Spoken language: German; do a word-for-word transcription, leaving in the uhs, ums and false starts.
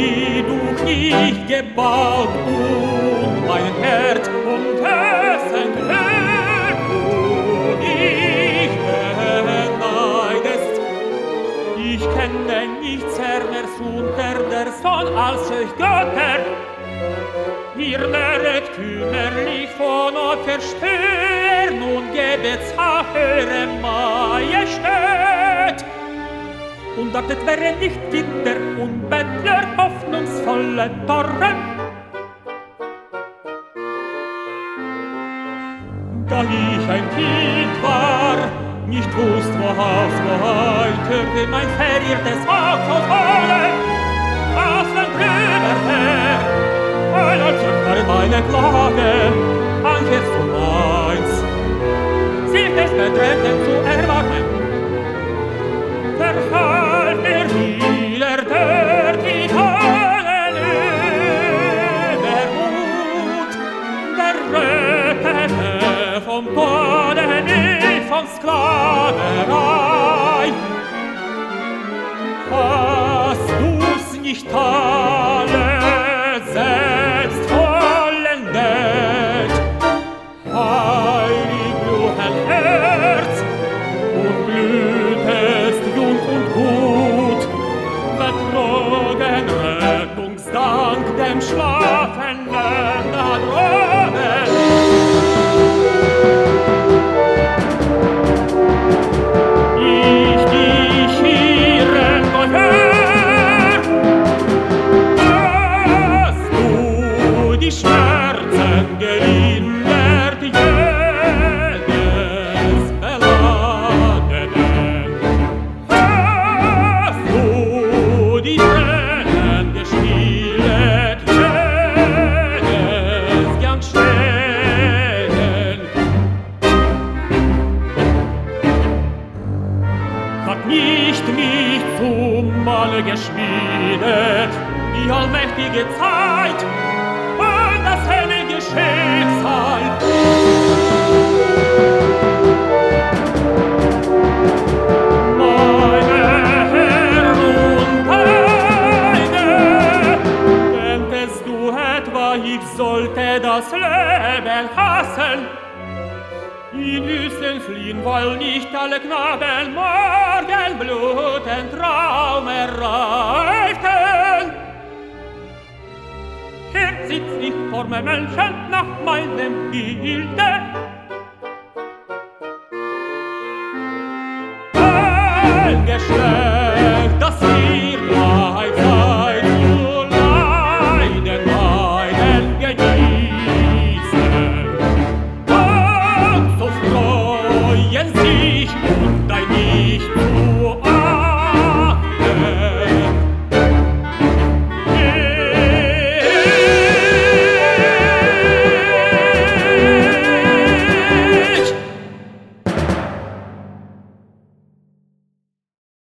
wie du nicht gebaut und mein Herz und dessen Glück du nicht beneidest. Ich kenne nichts Herrners unter der Sonne als euch Götter. Ihr lehret kümmerlich von eurer Stirn und gebet's eure Majestät. Und dachtet wäre nicht Gitter und Bettler hoffnungsvolle Torren. Da ich ein Kind war, nicht wusst, woraus heute mein verirrtes Haus aus Holen, aus dem drüber her, weil als ich war meine Klage, an Herz und meins, sich des Bedrängten zu erwarten, verfall mir wieder der Titanen Übermut, der Rötete vom Tode nicht von Sklaverei. Hast du's nicht alle selbst vollendet, heilig Blumen Herz, und blühtest jung und gut, betrogen Rettungsdank dem schlafenden da droben. Ich dich hierin gehör, hast du die Schmerzen gelindert, jedes Beladenen. Hast du die Tränen gestillet, jedes gern Stellen. Hat nicht mich zum Malle geschmiedet, die allmächtige Zeit und das heilige Schicksal. Meine Herr und Heide, denkst du etwa, ich sollte das Leben hassen? In Wüsten fliehen, weil nicht alle Knaben Morgenblut en Traum erreichten. Hier sitzt ich vor mir Menschen nach meinem Bilde. Ein Geschlecht